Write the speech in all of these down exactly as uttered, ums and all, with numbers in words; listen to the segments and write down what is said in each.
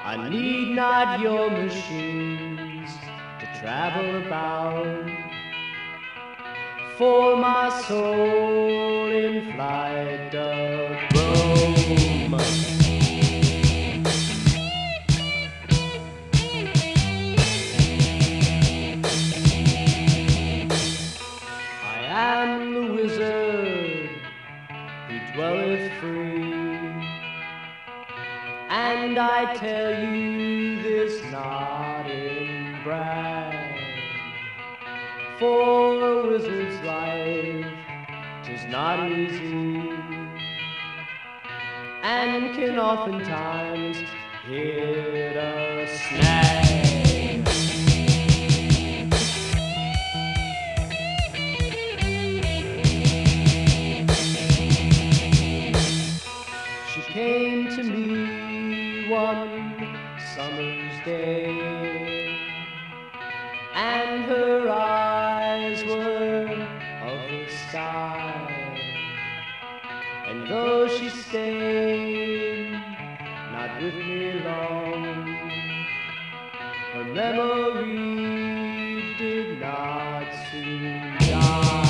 I need not your machines to travel about, for my soul in flight doth roam. I am the wizard who dwelleth free, and I tell you this not in brag, for a wizard's life 'tis not easy, and can oftentimes hit a snag. She came to me one summer's day, and her eyes were of the sky, and though she stayed not with me long, her memory did not soon die.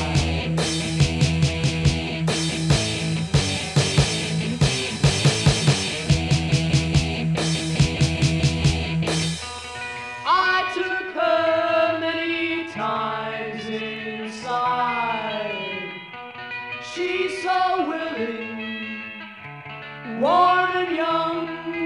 I took her many times inside. She's so willing, warm and young,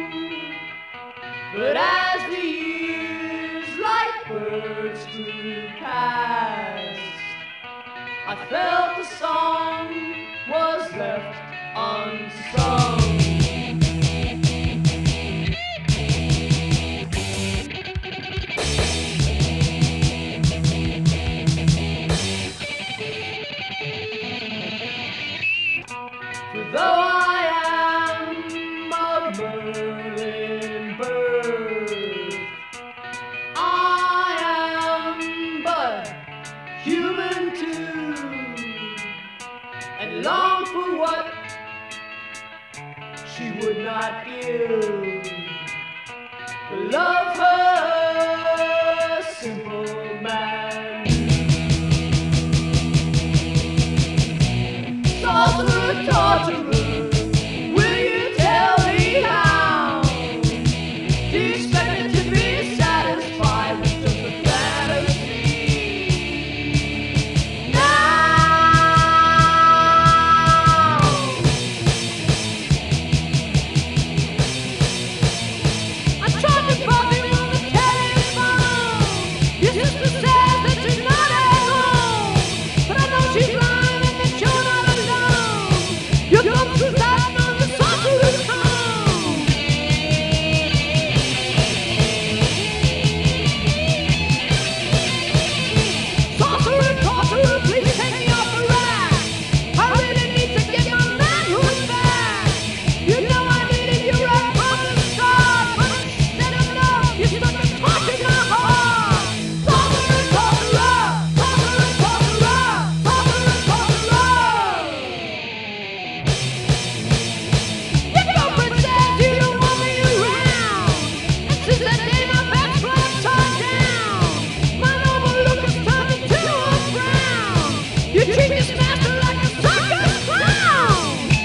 but as the years like birds flew past, I felt the song was left unsung. For though I am of Merlin birth, I am but human too, and long for what she would not give, to love her simple man. Sorcerer, torturer, will you tell me how? Do you expect me to be satisfied with just a fantasy? Now I tried to call you on the telephone. Your sister says that she's not at home, but I know she's lying and that you're not alone. You come to that on the sorcerer's tongue. Sorcerer, torturer, please take me off the rack. I really need to get my manhood back. You know I needed you right from the start, but instead of love, you stuck a torch in my heart. Sorcerer, torturer, sorcerer, torturer, sorcerer, torturer. Your girlfriend says you don't want me around, and since that day my back's upside down. My noble look has turned into a frown. You treat this master like a circus clown.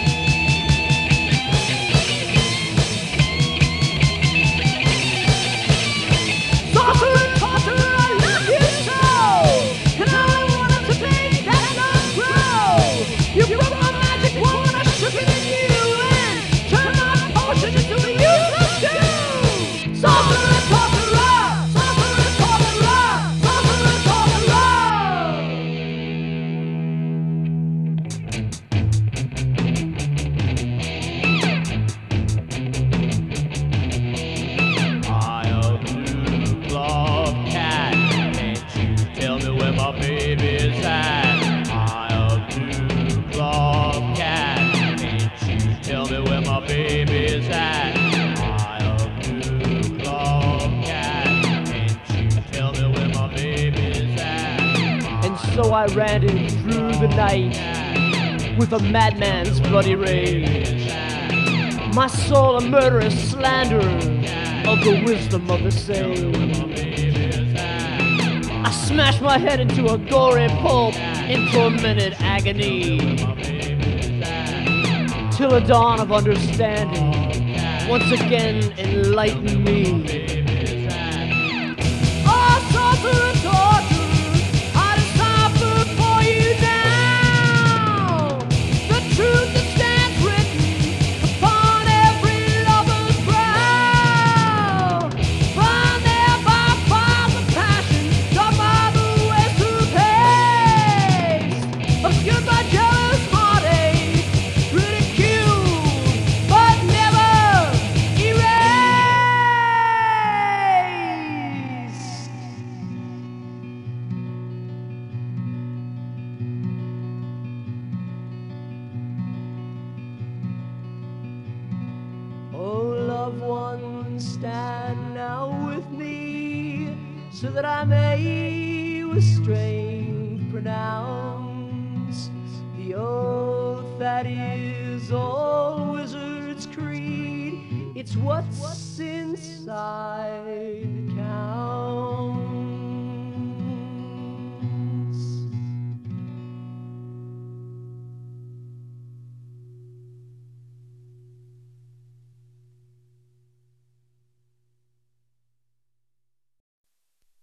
Sorcerer, torturer, I love you so, and all I wanted to make that love grow. You broke my magic wand when I shook it in you, and turned my potion into a useless stew. Sorcerer, torturer, sorcerer, torturer, sorcerer, torturer. I a blue glove cat, can't you tell me where my baby's at? I a blue glove cat, can't you tell me where my baby's at? I a blue glove cat, can't you tell me where my baby's at? And so I ran it through the night with a madman's bloody rage, my soul a murderous slanderer, of the wisdom of the same. I smashed my head into a gory pulp in tormented agony, till a dawn of understanding once again enlightened me. Oh, sorcerer, torture, I decipher for you now the truth that stands written upon every lover's brow. Bound there by fires of passion, dark by the wasted pace, obscured by jealous heartache, ridiculed but never erased. Oh, loved one, stand now with me, so that I may with strength pronounce the oath that is all wizards' creed. It's what's inside